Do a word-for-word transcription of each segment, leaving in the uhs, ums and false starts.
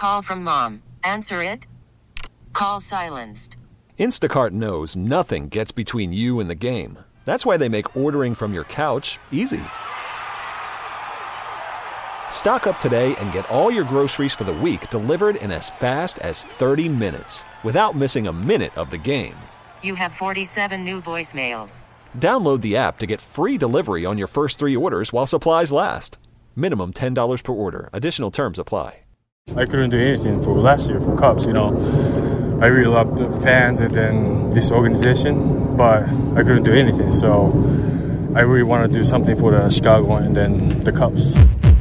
Call from mom. Answer it. Call silenced. Instacart knows nothing gets between you and the game. That's why they make ordering from your couch easy. Stock up today and get all your groceries for the week delivered in as fast as thirty minutes without missing a minute of the game. You have forty-seven new voicemails. Download the app to get free delivery on your first three orders while supplies last. Minimum ten dollars per order. Additional terms apply. I couldn't do anything for last year for Cubs, you know. I really love the fans and then this organization, but I couldn't do anything. So I really want to do something for the Chicago and then the Cubs.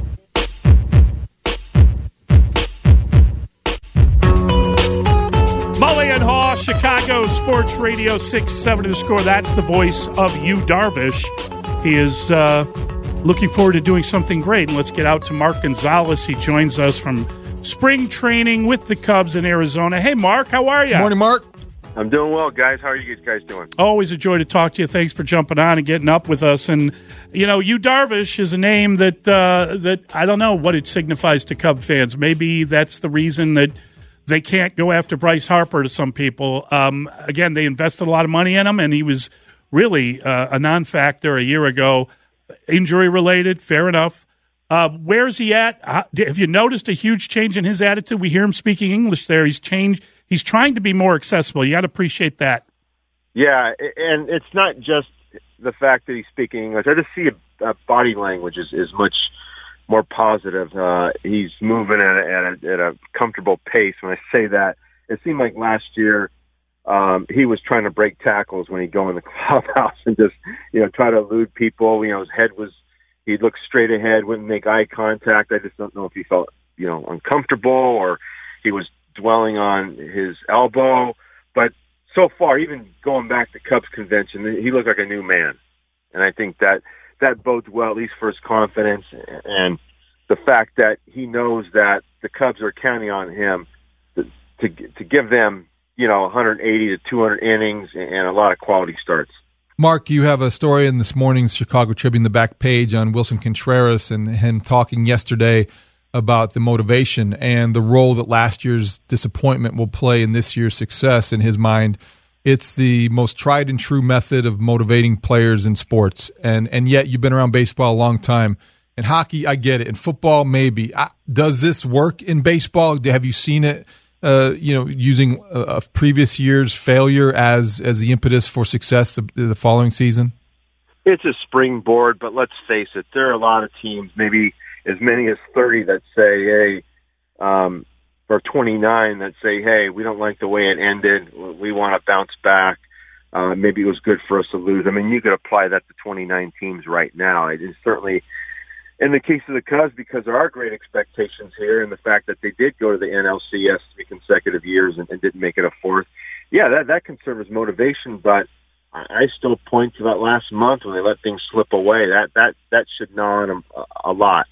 Mully and Haw, Chicago Sports Radio six seventy The Score. That's the voice of Yu Darvish. He is uh, looking forward to doing something great. And let's get out to Mark Gonzalez. He joins us from spring training with the Cubs in Arizona. Hey, Mark, how are you? Morning, Mark. I'm doing well, guys. How are you guys doing? Always a joy to talk to you. Thanks for jumping on and getting up with us. And, you know, Yu Darvish is a name that, uh, that I don't know what it signifies to Cub fans. Maybe that's the reason that they can't go after Bryce Harper to some people. Um, again, they invested a lot of money in him, and he was really uh, a non-factor a year ago. Injury-related, fair enough. Uh, where's he at? Uh, have you noticed a huge change in his attitude? We hear him speaking English there. He's changed. He's trying to be more accessible. You got to appreciate that. Yeah, and it's not just the fact that he's speaking English. I just see a, a body language is, is much more positive. Uh, he's moving at a, at, a, at a comfortable pace. When I say that, it seemed like last year um, he was trying to break tackles when he'd go in the clubhouse and just, you know, try to elude people. You know, his head was, he'd look straight ahead, wouldn't make eye contact. I just don't know if he felt, you know, uncomfortable or he was dwelling on his elbow. But so far, even going back to Cubs convention, he looked like a new man. And I think that that bodes well, at least for his confidence and the fact that he knows that the Cubs are counting on him to to, to give them, you know, one hundred eighty to two hundred innings and a lot of quality starts. Mark, you have a story in this morning's Chicago Tribune, the back page, on Wilson Contreras and him talking yesterday about the motivation and the role that last year's disappointment will play in this year's success in his mind. It's the most tried and true method of motivating players in sports. And and yet you've been around baseball a long time. In hockey, I get it. In football, maybe. I, does this work in baseball? Have you seen it, uh, you know, using a, a previous year's failure as as the impetus for success the, the following season? It's a springboard, but let's face it, there are a lot of teams, maybe as many as thirty, that say, hey, um, or twenty-nine that say, hey, we don't like the way it ended. We want to bounce back. Uh, maybe it was good for us to lose. I mean, you could apply that to twenty-nine teams right now. It is certainly, in the case of the Cubs, because there are great expectations here and the fact that they did go to the N L C S three consecutive years and, and didn't make it a fourth. Yeah, that, that can serve as motivation, but I still point to that last month when they let things slip away. That, that, that should gnaw on them a, a lot.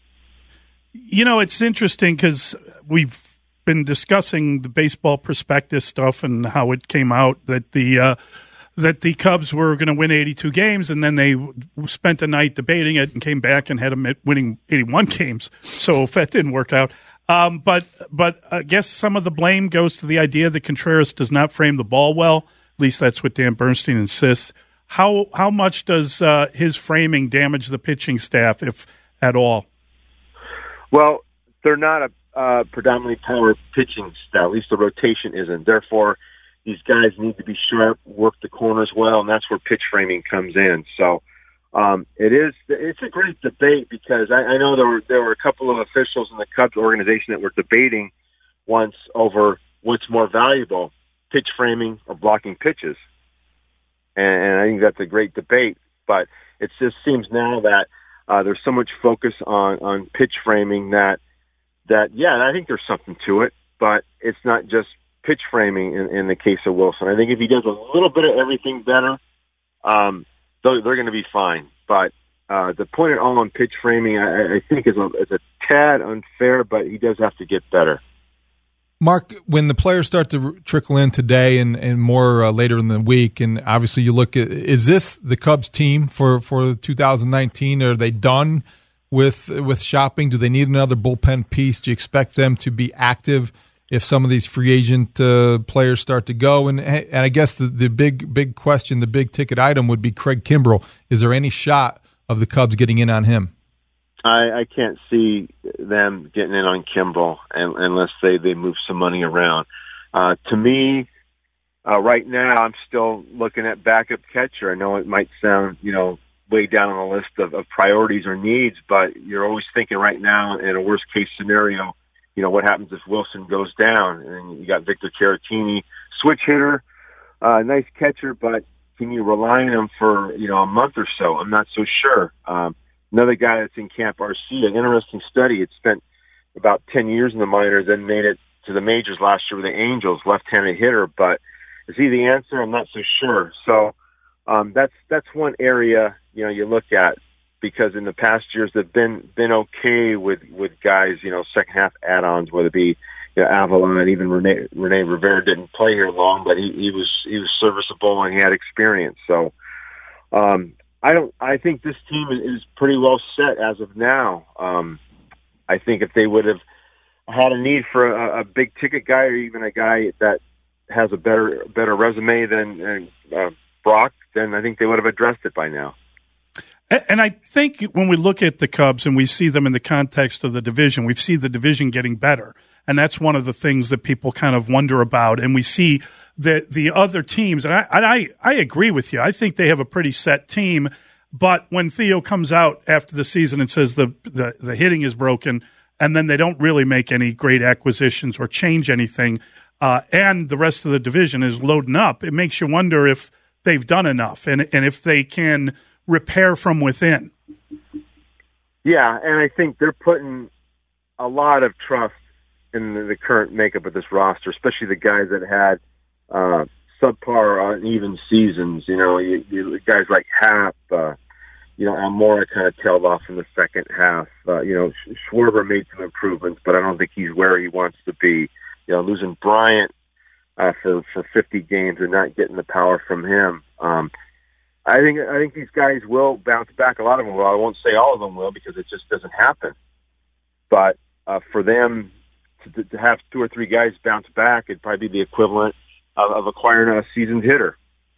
You know, it's interesting because we've been discussing the baseball prospectus stuff and how it came out that the uh, that the Cubs were going to win eighty-two games, and then they spent a night debating it and came back and had them winning eighty-one games. So that didn't work out. Um, but but I guess some of the blame goes to the idea that Contreras does not frame the ball well. At least that's what Dan Bernstein insists. How how much does uh, his framing damage the pitching staff, if at all? Well, they're not a uh, predominantly power pitching staff. At least the rotation isn't. Therefore, these guys need to be sharp, work the corners well, and that's where pitch framing comes in. So um, it is. It's a great debate because I, I know there were there were a couple of officials in the Cubs organization that were debating once over what's more valuable, pitch framing or blocking pitches. And, and I think that's a great debate. But it just seems now that uh, there's so much focus on, on pitch framing that, that, yeah, I think there's something to it, but it's not just pitch framing in, in the case of Wilson. I think if he does a little bit of everything better, um, they're, they're going to be fine. But uh, the point it all on pitch framing, I, I think, is a, is a tad unfair, but he does have to get better. Mark, when the players start to trickle in today and, and more uh, later in the week, and obviously you look at, is this the Cubs team for, for two thousand nineteen? Are they done with with shopping? Do they need another bullpen piece? Do you expect them to be active if some of these free agent uh, players start to go? And and I guess the, the big big question, the big ticket item would be Craig Kimbrell. Is there any shot of the Cubs getting in on him? I, I can't see them getting in on Kimbrell and, unless they, they move some money around. Uh, to me, uh, right now, I'm still looking at backup catcher. I know it might sound, you know, way down on the list of, of priorities or needs, but you're always thinking right now in a worst case scenario, you know, what happens if Wilson goes down? And you got Victor Caratini, switch hitter, uh, nice catcher, but can you rely on him for, you know, a month or so? I'm not so sure. Um, another guy that's in Camp R C, an interesting study. It spent about ten years in the minors, then made it to the majors last year with the Angels, left-handed hitter. But is he the answer? I'm not so sure. So um, that's that's one area, you know, you look at, because in the past years they've been been okay with, with guys, you know, second half add-ons, whether it be, you know, Avalon, even Rene, Rene Rivera didn't play here long, but he, he was he was serviceable and he had experience. So um, I don't. I think this team is, is pretty well set as of now. Um, I think if they would have had a need for a, a big ticket guy, or even a guy that has a better better resume than uh, Brock, then I think they would have addressed it by now. And I think when we look at the Cubs and we see them in the context of the division, we see the division getting better. And that's one of the things that people kind of wonder about. And we see the the other teams, and I, and I, I agree with you. I think they have a pretty set team. But when Theo comes out after the season and says the, the, the hitting is broken, and then they don't really make any great acquisitions or change anything, uh, and the rest of the division is loading up, it makes you wonder if they've done enough and and if they can repair from within. Yeah, and I think they're putting a lot of trust in the, the current makeup of this roster, especially the guys that had uh, subpar uneven seasons. You know, you, you, guys like Happ, uh, you know, Almora kind of tailed off in the second half. Uh, you know, Schwarber made some improvements, but I don't think he's where he wants to be. You know, losing Bryant uh, for for fifty games and not getting the power from him. Um, I think I think these guys will bounce back. A lot of them will. I won't say all of them will because it just doesn't happen. But uh, for them to, to have two or three guys bounce back, it'd probably be the equivalent of, of acquiring a seasoned hitter.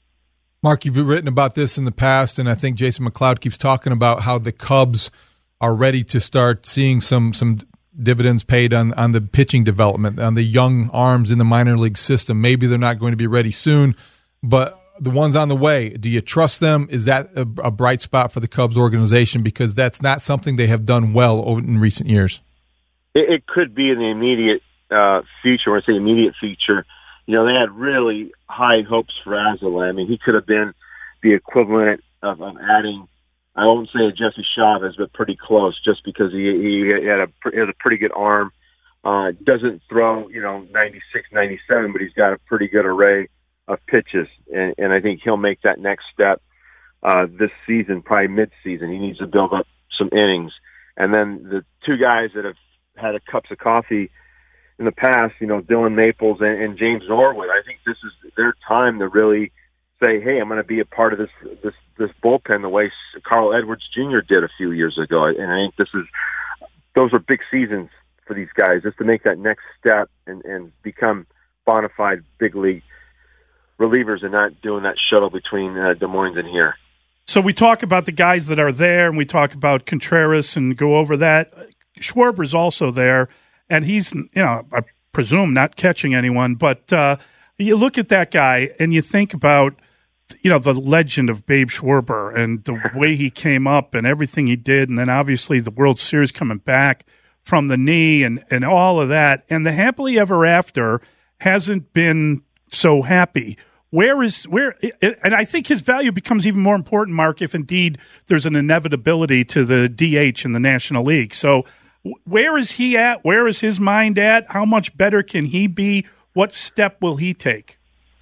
Mark, you've written about this in the past, and I think Jason McLeod keeps talking about how the Cubs are ready to start seeing some some dividends paid on, on the pitching development, on the young arms in the minor league system. Maybe they're not going to be ready soon, but the ones on the way, do you trust them? Is that a, a bright spot for the Cubs organization? Because that's not something they have done well over in recent years. It, it could be in the immediate uh, future. When I say immediate future, you know, they had really high hopes for Azalea. I mean, he could have been the equivalent of, of adding, I won't say a Jesse Chavez, but pretty close, just because he, he had a he has a pretty good arm. Uh, doesn't throw, you know, ninety-six, ninety-seven, but he's got a pretty good array of pitches, and, and I think he'll make that next step uh, this season, probably mid-season. He needs to build up some innings. And then the two guys that have had a cups of coffee in the past, you know, Dylan Maples and, and James Norwood, I think this is their time to really say, hey, I'm going to be a part of this this this bullpen the way Carl Edwards Junior did a few years ago. And I think this is those are big seasons for these guys, just to make that next step and, and become bona fide big league relievers and not doing that shuttle between uh, Des Moines and here. So we talk about the guys that are there, and we talk about Contreras and go over that. Schwarber's also there, and he's, you know, I presume not catching anyone, but uh, you look at that guy and you think about, you know, the legend of Babe Schwarber and the way he came up and everything he did, and then obviously the World Series coming back from the knee and, and all of that. And the happily ever after hasn't been so happy. Where is where? And I think his value becomes even more important, Mark, if indeed there's an inevitability to the D H in the National League. So where is he at? Where is his mind at? How much better can he be? What step will he take?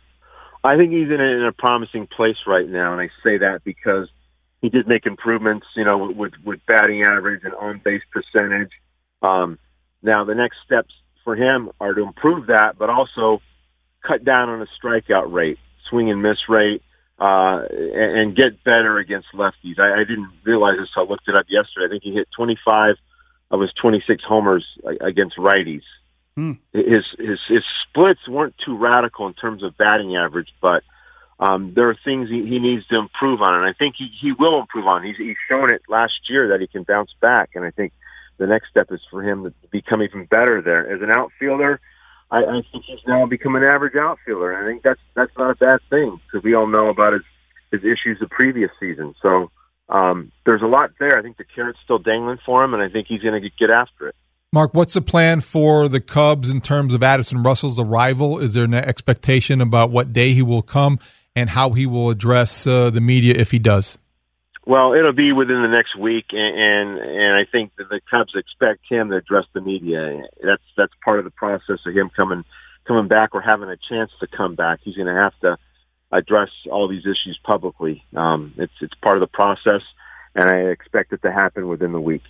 I think he's in a, in a promising place right now, and I say that because he did make improvements, you know, with with batting average and on base percentage. Um, now the next steps for him are to improve that, but also cut down on the strikeout rate, swing and miss rate. uh, and, and get better against lefties. I, I didn't realize this. I looked it up yesterday. I think he hit twenty-five of his twenty-six homers against righties. Hmm. His, his, his splits weren't too radical in terms of batting average, but um, there are things he, he needs to improve on, and I think he, he will improve on. He's, he's shown it last year that he can bounce back, and I think the next step is for him to become even better there. As an outfielder, I, I think he's now become an average outfielder, and I think that's that's not a bad thing because we all know about his, his issues the previous season. So um, there's a lot there. I think the carrot's still dangling for him, and I think he's going to get after it. Mark, what's the plan for the Cubs in terms of Addison Russell's arrival? Is there an expectation about what day he will come and how he will address uh, the media if he does? Well, it'll be within the next week, and, and and I think that the Cubs expect him to address the media. That's that's part of the process of him coming coming back or having a chance to come back. He's going to have to address all these issues publicly. Um, it's it's part of the process, and I expect it to happen within the week.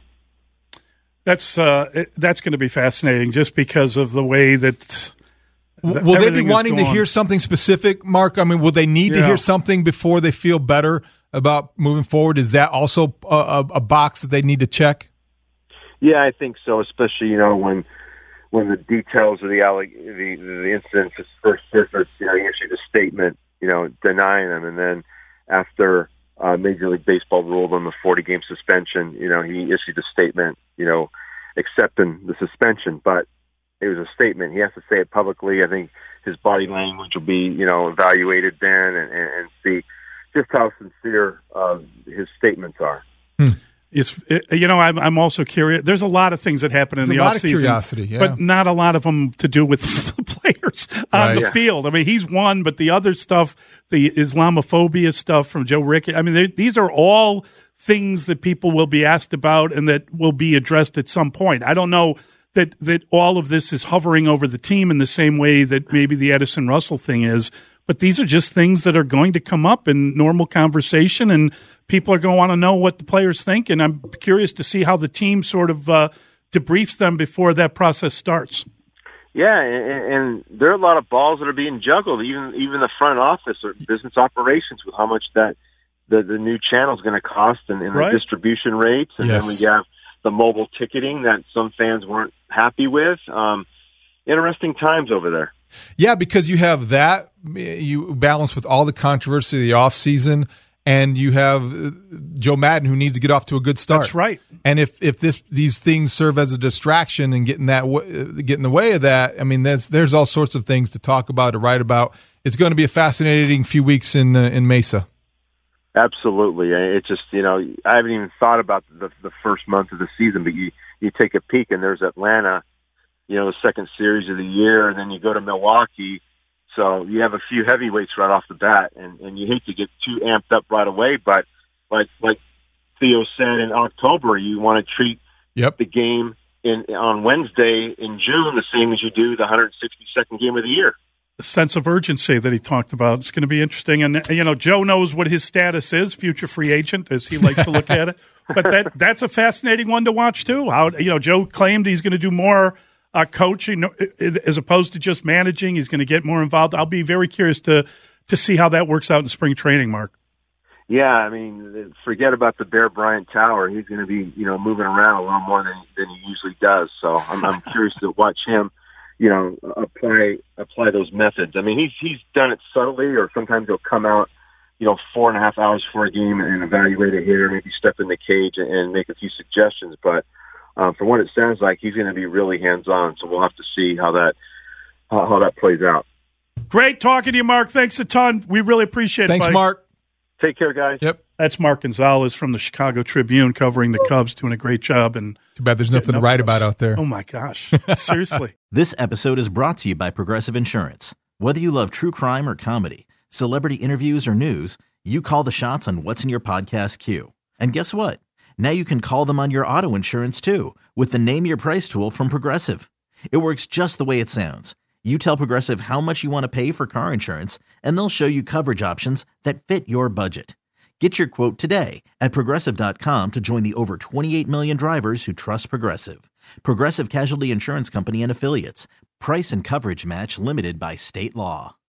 That's uh, that's going to be fascinating, just because of the way that. Th- will they be wanting to hear something specific, Mark? I mean, will they need yeah. to hear something before they feel better about moving forward? Is that also a, a, a box that they need to check? Yeah, I think so. Especially, you know, when when the details of the the, the incident first surfaced, you know, he issued a statement, you know, denying them, and then after uh, Major League Baseball ruled on the forty-game suspension, you know, he issued a statement, you know, accepting the suspension, but it was a statement. He has to say it publicly. I think his body language will be, you know, evaluated then, and, and, and see just how sincere uh, his statements are. Hmm. It's it, you know I'm I'm also curious. There's a lot of things that happen in There's the a lot offseason, of curiosity, yeah. but not a lot of them to do with the players on right. the yeah. field. I mean, he's one, but the other stuff, the Islamophobia stuff from Joe Ricketts. I mean, these are all things that people will be asked about and that will be addressed at some point. I don't know that that all of this is hovering over the team in the same way that maybe the Addison Russell thing is. But these are just things that are going to come up in normal conversation, and people are going to want to know what the players think. And I'm curious to see how the team sort of uh, debriefs them before that process starts. Yeah, and, and there are a lot of balls that are being juggled, even even the front office or business operations, with how much that the, the new channel is going to cost and, and right. the distribution rates. And yes. then we have the mobile ticketing that some fans weren't happy with. Um, interesting times over there. Yeah, because you have that, you balance with all the controversy of the offseason, and you have Joe Maddon, who needs to get off to a good start. That's right. And if if this these things serve as a distraction and get in that get in the way of that, I mean, there's there's all sorts of things to talk about, to write about. It's going to be a fascinating few weeks in uh, in Mesa. Absolutely. It's just, you know, I haven't even thought about the the first month of the season, but you you take a peek and there's Atlanta, you know, the second series of the year, and then you go to Milwaukee. So you have a few heavyweights right off the bat, and, and you hate to get too amped up right away, but like like Theo said in October, you want to treat yep. the game in on Wednesday in June the same as you do the one hundred sixty-second game of the year. The sense of urgency that he talked about. It's going to be interesting. And, you know, Joe knows what his status is, future free agent, as he likes to look at it. But that that's a fascinating one to watch, too. How, you know, Joe claimed he's going to do more Uh, coaching as opposed to just managing. He's going to get more involved. I'll be very curious to to see how that works out in spring training, Mark. Yeah, I mean, forget about the Bear Bryant Tower. He's going to be, you know, moving around a little more than than he usually does. So I'm, I'm curious to watch him, you know, apply apply those methods. I mean, he's he's done it subtly, or sometimes he'll come out, you know, four and a half hours before a game and evaluate a hitter, maybe step in the cage and, and make a few suggestions, but. Um, from what it sounds like, he's going to be really hands-on, so we'll have to see how that how, how that plays out. Great talking to you, Mark. Thanks a ton. We really appreciate Thanks, it. Thanks, Mark. Take care, guys. Yep. That's Mark Gonzalez from the Chicago Tribune covering the Cubs, doing a great job. And too bad there's nothing to write about out there. Oh, my gosh. Seriously. This episode is brought to you by Progressive Insurance. Whether you love true crime or comedy, celebrity interviews or news, you call the shots on what's in your podcast queue. And guess what? Now you can call them on your auto insurance, too, with the Name Your Price tool from Progressive. It works just the way it sounds. You tell Progressive how much you want to pay for car insurance, and they'll show you coverage options that fit your budget. Get your quote today at Progressive dot com to join the over twenty-eight million drivers who trust Progressive. Progressive Casualty Insurance Company and Affiliates. Price and coverage match limited by state law.